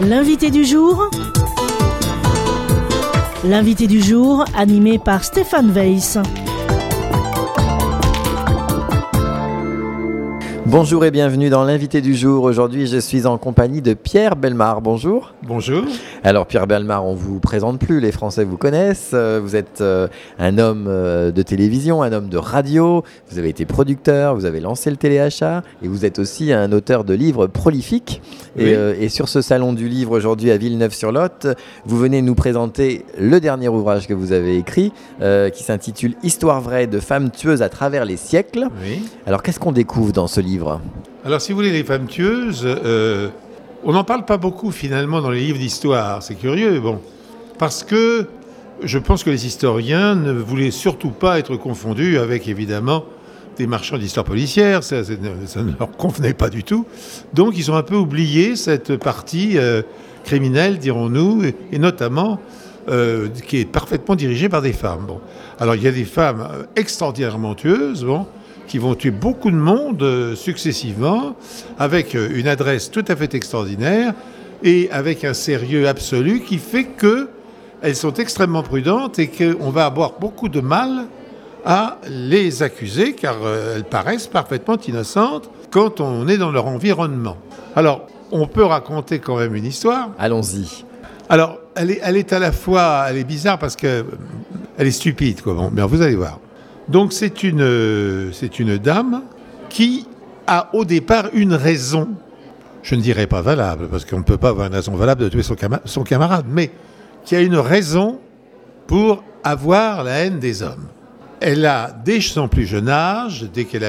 L'invité du jour. L'invité du jour, animé par Stéphane Weiss. Bonjour et bienvenue dans l'invité du jour. Aujourd'hui, je suis en compagnie de Pierre Bellemare. Bonjour. Bonjour. Alors Pierre Bellemare, on ne vous présente plus, les Français vous connaissent. Vous êtes un homme de télévision, un homme de radio. Vous avez été producteur, vous avez lancé le téléachat et vous êtes aussi un auteur de livres prolifiques. Oui. Et sur ce salon du livre aujourd'hui à Villeneuve-sur-Lot, vous venez nous présenter le dernier ouvrage que vous avez écrit qui s'intitule « Histoire vraie de femmes tueuses à travers les siècles ». Oui. Alors qu'est-ce qu'on découvre dans ce livre ? Alors, si vous voulez, les femmes tueuses, on n'en parle pas beaucoup finalement dans les livres d'histoire. C'est curieux, parce que je pense que les historiens ne voulaient surtout pas être confondus avec, évidemment, des marchands d'histoire policière. Ça ne leur convenait pas du tout. Donc, ils ont un peu oublié cette partie criminelle, dirons-nous, et notamment qui est parfaitement dirigée par des femmes. Alors, il y a des femmes extraordinairement tueuses, qui vont tuer beaucoup de monde successivement, avec une adresse tout à fait extraordinaire et avec un sérieux absolu qui fait qu'elles sont extrêmement prudentes et qu'on va avoir beaucoup de mal à les accuser car elles paraissent parfaitement innocentes quand on est dans leur environnement. Alors, on peut raconter quand même une histoire. Allons-y. Alors, elle est à la fois, elle est bizarre parce qu'elle est stupide, quoi. Mais vous allez voir. Donc c'est une dame qui a au départ une raison, je ne dirais pas valable, parce qu'on ne peut pas avoir une raison valable de tuer son camarade, mais qui a une raison pour avoir la haine des hommes. Elle a, dès son plus jeune âge, dès qu'elle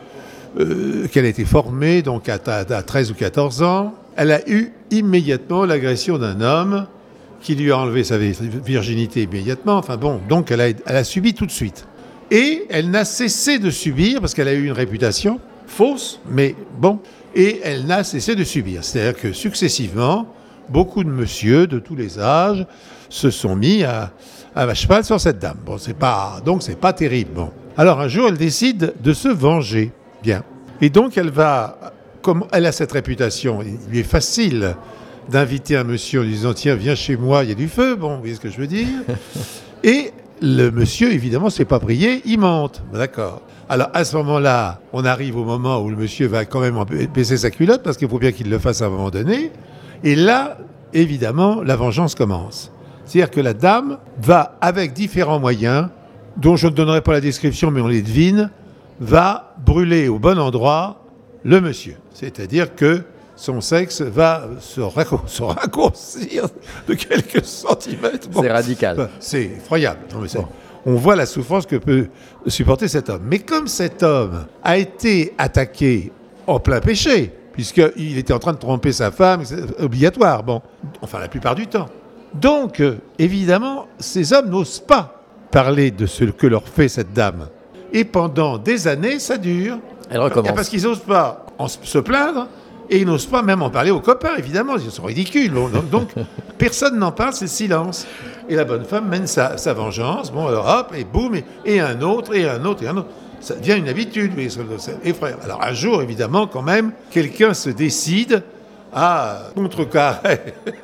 a été formée, donc à 13 ou 14 ans, elle a eu immédiatement l'agression d'un homme qui lui a enlevé sa virginité immédiatement. Donc elle a subi tout de suite. Et elle n'a cessé de subir, parce qu'elle a eu une réputation fausse, et elle n'a cessé de subir. C'est-à-dire que successivement, beaucoup de messieurs de tous les âges se sont mis à cheval sur cette dame. C'est pas terrible. Alors un jour, elle décide de se venger. Bien. Et donc elle va, comme elle a cette réputation, il lui est facile d'inviter un monsieur en lui disant « Tiens, viens chez moi, il y a du feu ». Vous voyez ce que je veux dire ? Et le monsieur, évidemment, c'est pas prié, il monte. D'accord. Alors, à ce moment-là, on arrive au moment où le monsieur va quand même baisser sa culotte, parce qu'il faut bien qu'il le fasse à un moment donné. Et là, évidemment, la vengeance commence. C'est-à-dire que la dame va, avec différents moyens, dont je ne donnerai pas la description, mais on les devine, va brûler au bon endroit le monsieur. C'est-à-dire que son sexe va se raccourcir de quelques centimètres. C'est radical. C'est effroyable. On voit la souffrance que peut supporter cet homme. Mais comme cet homme a été attaqué en plein péché, puisqu'il était en train de tromper sa femme, c'est obligatoire, la plupart du temps. Donc, évidemment, ces hommes n'osent pas parler de ce que leur fait cette dame. Et pendant des années, ça dure. Elle recommence. Parce qu'ils n'osent pas se plaindre. Et ils n'osent pas même en parler aux copains, évidemment, ils sont ridicules. Donc, personne n'en parle, c'est le silence. Et la bonne femme mène sa vengeance, alors hop, et boum, et un autre, et un autre, et un autre. Ça devient une habitude, c'est effrayant. Alors un jour, évidemment, quand même, quelqu'un se décide à contrecarrer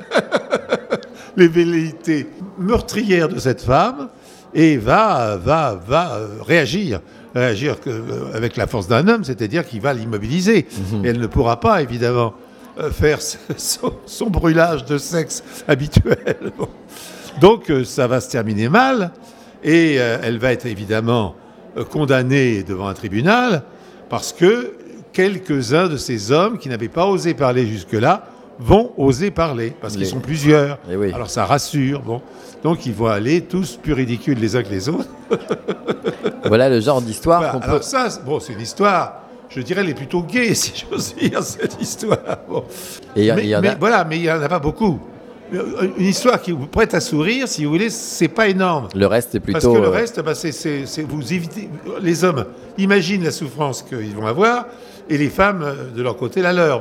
les velléités meurtrières de cette femme et va réagir avec la force d'un homme, c'est-à-dire qu'il va l'immobiliser. Et elle ne pourra pas, évidemment, faire son brûlage de sexe habituel. Donc, ça va se terminer mal, et elle va être évidemment condamnée devant un tribunal, parce que quelques-uns de ces hommes qui n'avaient pas osé parler jusque-là vont oser parler, parce qu'ils sont plusieurs. Oui. Alors ça rassure. Donc ils vont aller tous plus ridicules les uns que les autres. Voilà le genre d'histoire qu'on peut... Alors ça, c'est une histoire, je dirais, elle est plutôt gaie, si j'ose dire, cette histoire. Mais il n'y en a pas beaucoup. Une histoire qui vous prête à sourire, si vous voulez, c'est pas énorme. Le reste, c'est plutôt... Parce que le reste, c'est vous évitez... Les hommes imaginent la souffrance qu'ils vont avoir, et les femmes, de leur côté, la leur.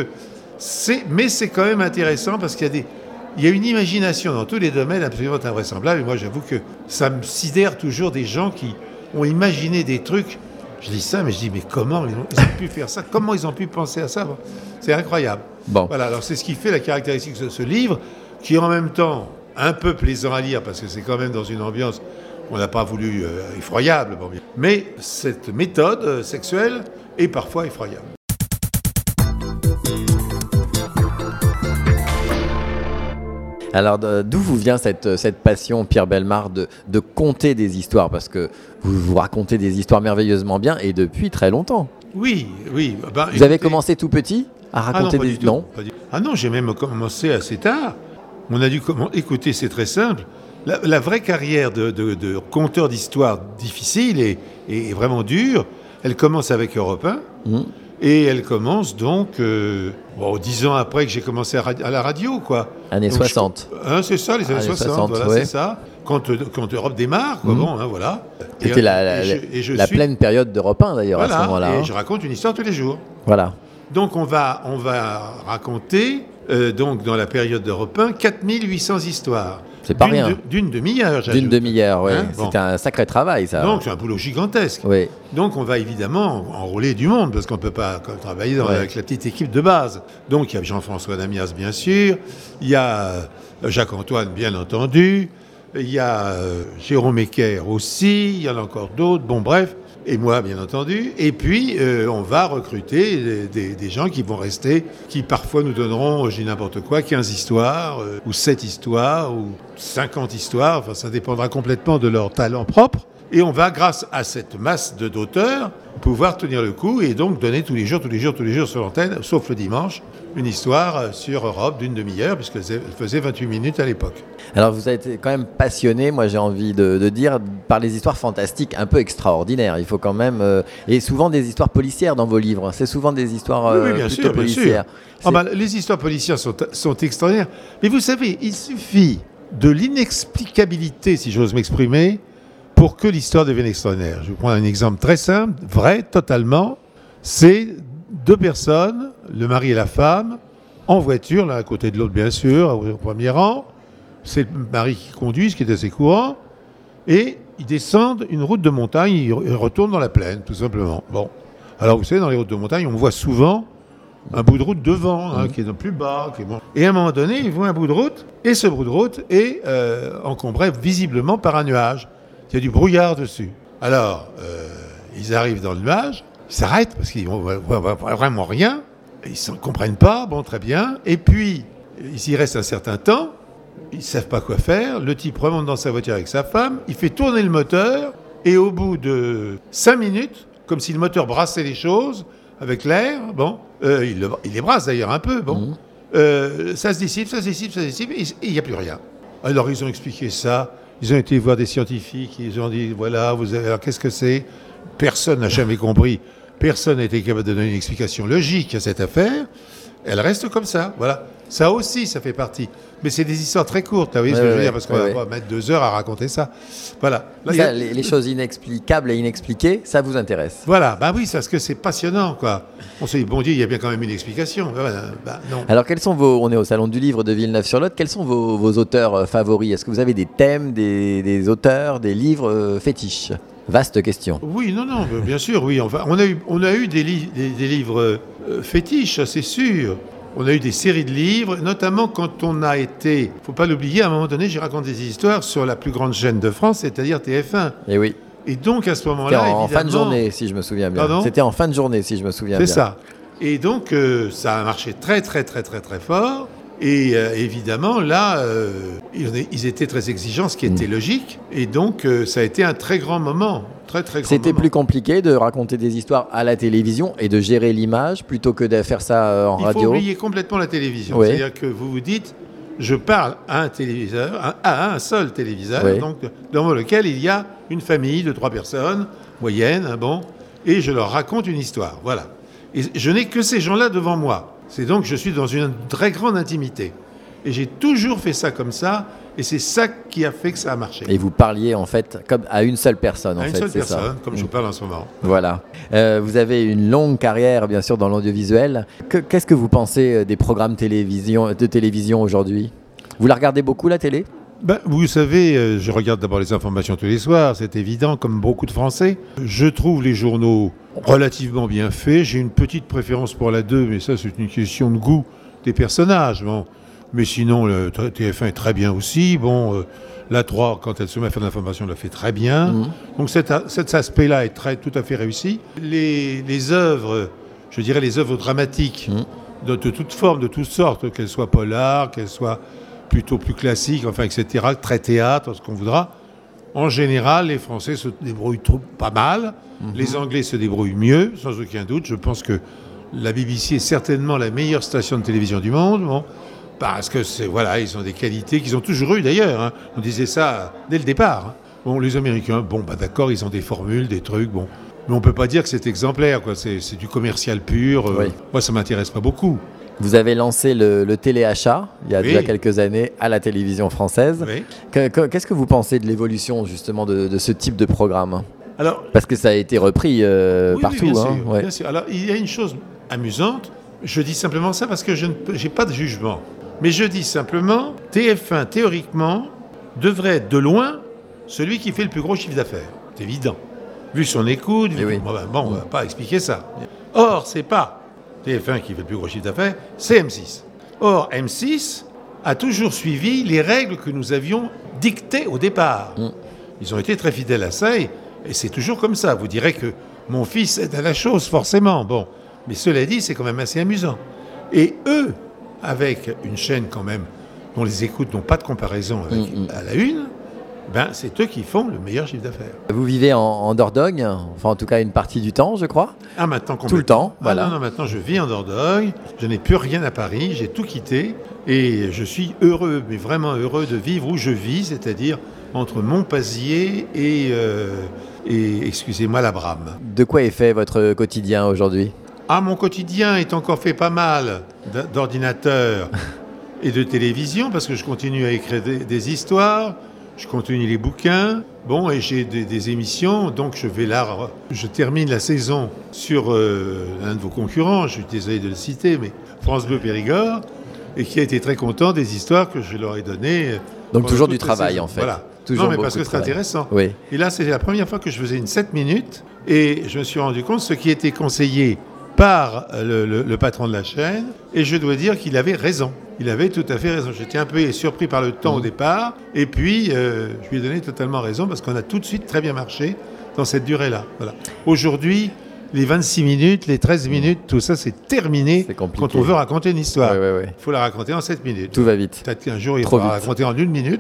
Mais c'est quand même intéressant, parce qu'il y a une imagination dans tous les domaines absolument invraisemblable. Et moi, j'avoue que ça me sidère toujours des gens qui ont imaginé des trucs. Je dis ça, mais comment ils ont pu faire ça ? Comment ils ont pu penser à ça ? C'est incroyable. Bon. Voilà, alors c'est ce qui fait la caractéristique de ce livre, qui est en même temps un peu plaisant à lire, parce que c'est quand même dans une ambiance qu'on n'a pas voulu effroyable. Bon, mais cette méthode sexuelle est parfois effroyable. Alors, d'où vous vient cette passion, Pierre Bellemare, de conter des histoires? Parce que vous racontez des histoires merveilleusement bien et depuis très longtemps. Oui. Vous avez commencé tout petit à raconter des histoires? Ah non, j'ai même commencé assez tard. On a dû écouter, c'est très simple. La vraie carrière de conteur d'histoires difficile et vraiment dure, elle commence avec Europe 1. Et elle commence donc 10 ans après que j'ai commencé à la radio, quoi. Années donc, 60. C'est ça, les années 60, voilà, ouais. c'est ça. Quand Europe démarre, quoi, voilà. C'était la pleine période d'Europe 1, d'ailleurs, à ce moment-là. Et je raconte une histoire tous les jours. Voilà. Donc on va raconter, donc dans la période d'Europe 1, 4800 histoires. C'est pas rien. D'une demi-heure, j'ajoute. D'une demi-heure, oui. C'était un sacré travail, ça. Donc c'est un boulot gigantesque. Oui. Donc on va évidemment enrôler du monde, parce qu'on ne peut pas travailler avec la petite équipe de base. Donc il y a Jean-François Damias, bien sûr. Il y a Jacques-Antoine, bien entendu. Il y a Jérôme Ecker aussi. Il y en a encore d'autres. Bon, bref. Et moi, bien entendu. Et puis, on va recruter des gens qui vont rester, qui parfois nous donneront, je dis n'importe quoi, 15 histoires, ou 7 histoires, ou 50 histoires. Enfin, ça dépendra complètement de leur talent propre. Et on va, grâce à cette masse d'auteurs, pouvoir tenir le coup et donc donner tous les jours sur l'antenne, sauf le dimanche, une histoire sur Europe d'une demi-heure, puisqu'elle faisait 28 minutes à l'époque. Alors vous avez été quand même passionné, moi j'ai envie de dire, par les histoires fantastiques un peu extraordinaires. Il faut quand même... et souvent des histoires policières dans vos livres. C'est souvent des histoires plutôt policières. Les histoires policières sont extraordinaires. Mais vous savez, il suffit de l'inexplicabilité, si j'ose m'exprimer, pour que l'histoire devienne extraordinaire. Je vais vous prendre un exemple très simple, vrai, totalement. C'est 2 personnes, le mari et la femme, en voiture, l'un à côté de l'autre bien sûr, au premier rang. C'est le mari qui conduit, ce qui est assez courant. Et ils descendent une route de montagne, ils retournent dans la plaine, tout simplement. Bon. Alors vous savez, dans les routes de montagne, on voit souvent un bout de route devant, qui est plus bas. Qui est bon. Et à un moment donné, ils voient un bout de route, et ce bout de route est encombré visiblement par un nuage. Il y a du brouillard dessus. Alors, ils arrivent dans le nuage, ils s'arrêtent parce qu'ils ne voient vraiment rien, ils ne comprennent pas, bon, très bien. Et puis, ils y restent un certain temps, ils ne savent pas quoi faire. Le type remonte dans sa voiture avec sa femme, il fait tourner le moteur, et au bout de 5 minutes, comme si le moteur brassait les choses avec l'air, bon, il les brasse d'ailleurs un peu, bon, ça se dissipe, et il n'y a plus rien. Alors, ils ont expliqué ça. Ils ont été voir des scientifiques, ils ont dit, voilà, alors qu'est-ce que c'est? Personne n'a jamais compris, personne n'a été capable de donner une explication logique à cette affaire. Elle reste comme ça, voilà. Ça aussi, ça fait partie. Mais c'est des histoires très courtes, vous voyez ce que je veux dire, parce qu'on va pas mettre 2 heures à raconter ça. Voilà. Là, les choses inexplicables et inexpliquées, ça vous intéresse? Voilà, oui, parce que c'est passionnant, quoi. On se dit, bon Dieu, il y a bien quand même une explication. Non. Alors, on est au Salon du Livre de Villeneuve-sur-Lot, quels sont vos auteurs favoris? Est-ce que vous avez des thèmes, des auteurs, des livres fétiches? Vaste question. Oui, non, bien sûr, oui. Enfin, on a eu des livres fétiches, c'est sûr. On a eu des séries de livres, notamment quand on a été... Il ne faut pas l'oublier, à un moment donné, j'ai raconté des histoires sur la plus grande chaîne de France, c'est-à-dire TF1. Et oui. Et donc, à ce moment-là, C'était en fin de journée, si je me souviens bien. Pardon ? C'était en fin de journée, si je me souviens bien. C'est ça. Et donc, ça a marché très, très, très, très, très fort. Et évidemment, là, ils étaient très exigeants, ce qui était logique. Et donc, ça a été un très grand moment. Très, très grand C'était moment. plus compliqué de raconter des histoires à la télévision et de gérer l'image plutôt que de faire ça en radio. Il faut oublier complètement la télévision. Oui. C'est-à-dire que vous vous dites, je parle à un téléviseur, à un seul téléviseur, Oui. donc, dans lequel il y a une famille de 3 personnes, moyenne, et je leur raconte une histoire. Voilà. Et je n'ai que ces gens-là devant moi. C'est donc, je suis dans une très grande intimité. Et j'ai toujours fait ça comme ça, et c'est ça qui a fait que ça a marché. Et vous parliez en fait comme à une seule personne. À une seule personne, comme je vous parle en ce moment. Voilà. Vous avez une longue carrière, bien sûr, dans l'audiovisuel. Qu'est-ce que vous pensez des programmes de télévision aujourd'hui? Vous la regardez beaucoup, la télé? Vous savez, je regarde d'abord les informations tous les soirs, c'est évident, comme beaucoup de Français. Je trouve les journaux relativement bien faits. J'ai une petite préférence pour la 2, mais ça, c'est une question de goût. des personnages. Bon. Mais sinon, le TF1 est très bien aussi. Bon, la 3, quand elle se met à faire de l'information, elle le fait très bien. Donc cet aspect-là est tout à fait réussi. Les œuvres, je dirais les œuvres dramatiques, de toute forme, de toutes sortes, qu'elles soient polar, qu'elles soient plutôt plus classiques, enfin, etc., très théâtre, ce qu'on voudra. En général, les Français se débrouillent pas mal. Les Anglais se débrouillent mieux, sans aucun doute. Je pense que la BBC est certainement la meilleure station de télévision du monde. Bon. Parce que ils ont des qualités qu'ils ont toujours eues d'ailleurs. Hein. On disait ça dès le départ. Hein. Bon, les Américains, d'accord, ils ont des formules, des trucs, bon. Mais on peut pas dire que c'est exemplaire, quoi. C'est du commercial pur. Oui. Moi, ça m'intéresse pas beaucoup. Vous avez lancé le téléachat il y a déjà quelques années à la télévision française. Oui. Qu'est-ce que vous pensez de l'évolution justement de ce type de programme ? Alors, parce que ça a été repris partout. Oui, bien hein. sûr, bien sûr. Alors, il y a une chose amusante. Je dis simplement ça parce que je n'ai pas de jugement. Mais je dis simplement, TF1, théoriquement, devrait être de loin celui qui fait le plus gros chiffre d'affaires. C'est évident. Vu son écoute, on ne va pas expliquer ça. Or, c'est pas TF1 qui fait le plus gros chiffre d'affaires, c'est M6. Or, M6 a toujours suivi les règles que nous avions dictées au départ. Ils ont été très fidèles à ça et c'est toujours comme ça. Vous direz que mon fils aide à la chose, forcément. Bon, mais cela dit, c'est quand même assez amusant. Et eux, avec une chaîne quand même dont les écoutes n'ont pas de comparaison avec à la une, c'est eux qui font le meilleur chiffre d'affaires. Vous vivez en Dordogne, enfin en tout cas une partie du temps, je crois. Ah, maintenant complètement. Tout le temps, voilà. Non, maintenant je vis en Dordogne, je n'ai plus rien à Paris, j'ai tout quitté et je suis heureux, mais vraiment heureux de vivre où je vis, c'est-à-dire entre Montpazier et excusez-moi, la Brame. De quoi est fait votre quotidien aujourd'hui ? Ah, mon quotidien est encore fait pas mal d'ordinateur et de télévision parce que je continue à écrire des histoires, je continue les bouquins, bon, et j'ai des émissions, donc je termine la saison sur un de vos concurrents, je suis désolé de le citer, mais France Bleu Périgord, et qui a été très content des histoires que je leur ai données. Donc toujours du travail en fait. Voilà. Toujours non, mais parce que c'est intéressant. Oui. Et là, c'est la première fois que je faisais une 7 minutes, et je me suis rendu compte ce qui était conseillé par le patron de la chaîne, et je dois dire qu'il avait raison. Il avait tout à fait raison. J'étais un peu surpris par le temps au départ, et puis je lui ai donné totalement raison, parce qu'on a tout de suite très bien marché dans cette durée-là. Voilà. Aujourd'hui, les 26 minutes, les 13 minutes, tout ça, c'est terminé quand on veut raconter une histoire. Il faut la raconter en 7 minutes. Tout va vite. Peut-être qu'un jour, il faudra raconter en 1 minute.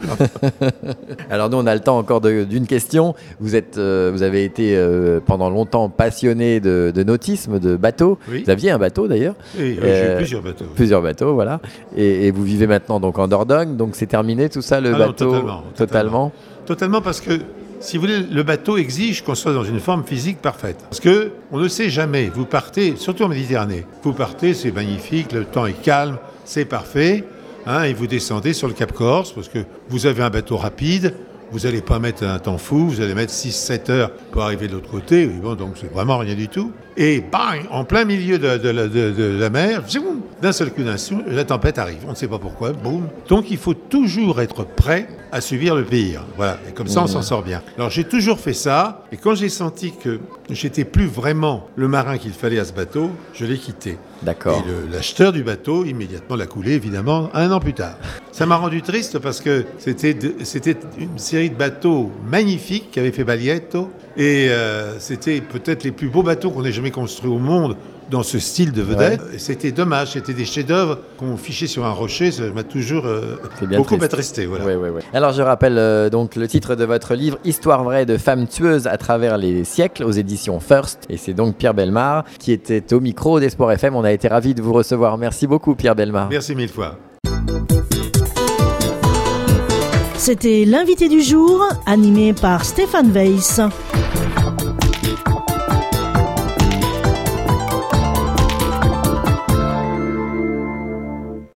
Alors nous, on a le temps encore d'une question. Vous avez été pendant longtemps passionné de nautisme, de bateau. Oui. Vous aviez un bateau d'ailleurs. Oui, j'ai plusieurs bateaux. Plusieurs bateaux, voilà. Et vous vivez maintenant donc en Dordogne. Donc c'est terminé tout ça, le bateau. Non, totalement parce que si vous voulez, le bateau exige qu'on soit dans une forme physique parfaite. Parce que on ne sait jamais. Vous partez, surtout en Méditerranée. Vous partez, c'est magnifique, le temps est calme, c'est parfait. Et vous descendez sur le Cap Corse parce que vous avez un bateau rapide. Vous n'allez pas mettre un temps fou, vous allez mettre 6-7 heures pour arriver de l'autre côté. Bon, donc c'est vraiment rien du tout. Et bang, en plein milieu de la mer, d'un seul coup la tempête arrive. On ne sait pas pourquoi, boum. Donc il faut toujours être prêt à subir le pire. Voilà, et comme ça on s'en sort bien. Alors j'ai toujours fait ça, et quand j'ai senti que j'étais plus vraiment le marin qu'il fallait à ce bateau, je l'ai quitté. D'accord. Et l'acheteur du bateau, immédiatement, l'a coulé, évidemment, 1 an plus tard. Ça m'a rendu triste parce que c'était une série de bateaux magnifiques qu'avait fait Baglietto. Et c'était peut-être les plus beaux bateaux qu'on ait jamais construits au monde dans ce style de vedette. Ouais. C'était dommage, c'était des chefs-d'œuvre qu'on fichait sur un rocher. Ça m'a toujours beaucoup attristé. Voilà. Ouais. Alors je rappelle donc le titre de votre livre, Histoire vraie de femmes tueuses à travers les siècles, aux éditions First. Et c'est donc Pierre Bellemare qui était au micro d'Espoir FM. On a été ravis de vous recevoir. Merci beaucoup Pierre Bellemare. Merci 1000 fois. C'était l'invité du jour, animé par Stéphane Weiss.